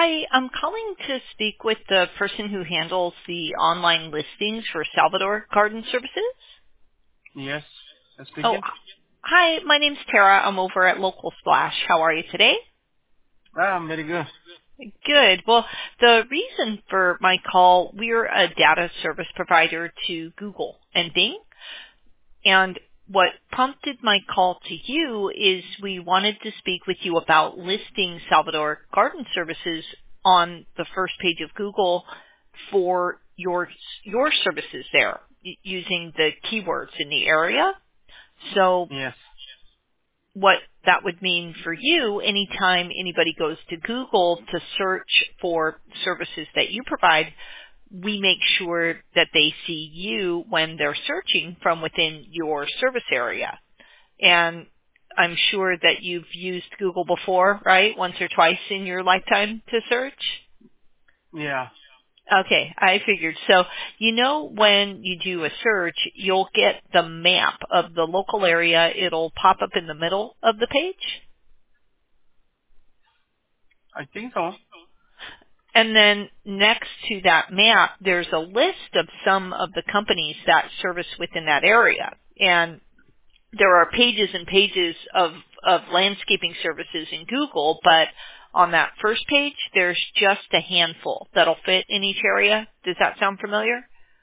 Hi, I'm calling to speak with the person who handles the online listings for Salvador Garden Services. Yes, Oh, speaking. hi, my name's Tara. I'm over at Local Splash. How are you today? I'm very good. Good. Well, the reason for my call, we're a data service provider to Google and Bing. And what prompted my call to you is we wanted to speak with you about listing Salvador Garden Services on the first page of Google for your services there using the keywords in the area. So Yes. what that would mean for you, anytime anybody goes to Google to search for services that you provide, we make sure that they see you when they're searching from within your service area. And I'm sure that you've used Google before, right? Once or twice in your lifetime to search? Yeah. Okay, I figured. So, when you do a search, you'll get the map of the local area. It'll pop up in the middle of the page. I think so. And then next to that map, there's a list of some of the companies that service within that area. And there are pages and pages of landscaping services in Google, but on that first page, there's just a handful that'll fit in each area. Does that sound familiar?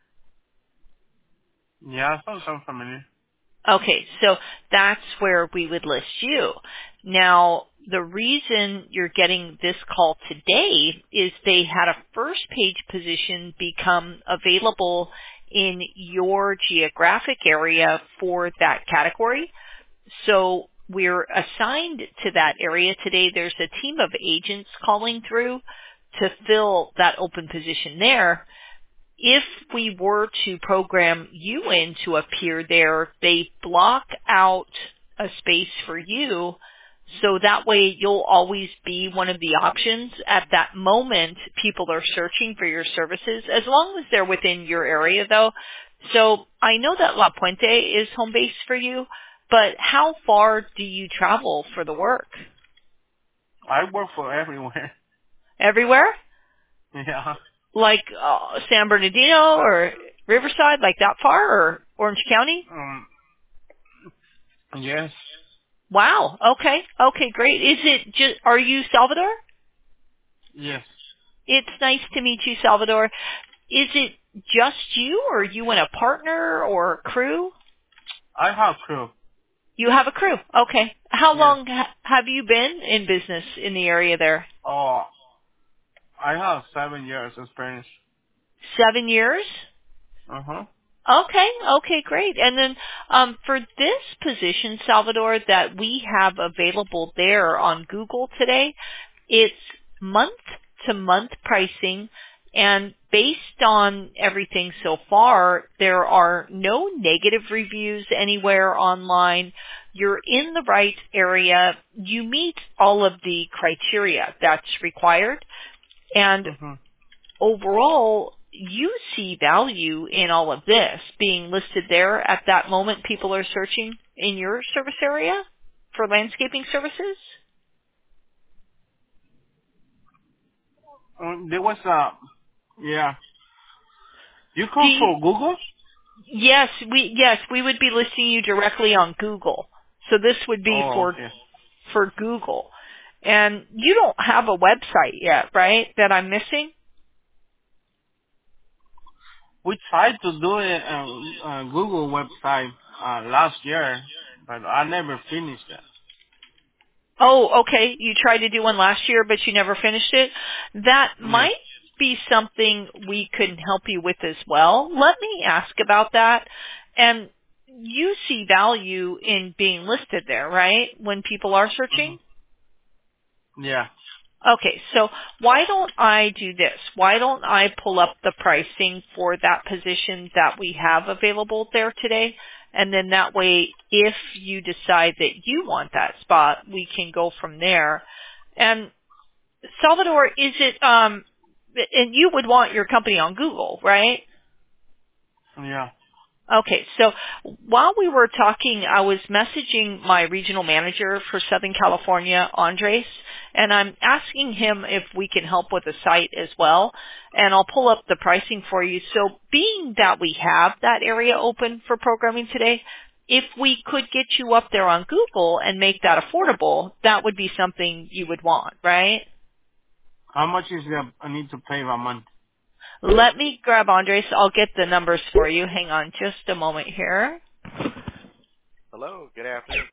Yeah, sounds familiar. Okay, so that's where we would list you. Now, the reason you're getting this call today is they had a first page position become available in your geographic area for that category. So we're assigned to that area today. There's a team of agents calling through to fill that open position there. If we were to program you in to appear there, they block out a space for you so that way you'll always be one of the options at that moment people are searching for your services, as long as they're within your area though. So I know that La Puente is home base for you, but how far do you travel for the work? I work for everywhere. Everywhere? Yeah. Like San Bernardino or Riverside, like that far, or Orange County? Um. Yes. Wow. Okay. Okay, great. Is it just, are you Salvador? Yes. It's nice to meet you, Salvador. Is it just you, or you and a partner or a crew? I have crew. You have a crew. Okay. How Yes. long have you been in business in the area there? Oh, I have 7 years experience. 7 years? Uh huh. Okay, okay, great. And then for this position, Salvador, that we have available there on Google today, it's month-to-month pricing, and based on everything so far, there are no negative reviews anywhere online. You're in the right area. You meet all of the criteria that's required, and Mhm. overall, you see value in all of this being listed there at that moment people are searching in your service area for landscaping services? There was yeah. You Do come you, for Google? yes, we would be listing you directly on Google. So this would be Oh, okay. for Google. And you don't have a website yet, right? That I'm missing? We tried to do it Google website last year, but I never finished it. Oh, okay. You tried to do one last year, but you never finished it. That Yes. might be something we could help you with as well. Let me ask about that. And you see value in being listed there, right? When people are searching? Mhm. Yeah. Okay, so why don't I do this? Why don't I pull up the pricing for that position that we have available there today? And then that way, if you decide that you want that spot, we can go from there. And Salvador, is it, and you would want your company on Google, right? Yeah. Okay, so while we were talking, I was messaging my regional manager for Southern California, Andres, And I'm asking him if we can help with the site as well. And I'll pull up the pricing for you. So being that we have that area open for programming today, if we could get you up there on Google and make that affordable, that would be something you would want, right? How much is I need to pay a month? Let me grab Andres. I'll get the numbers for you. Hang on just a moment here. Hello, good afternoon.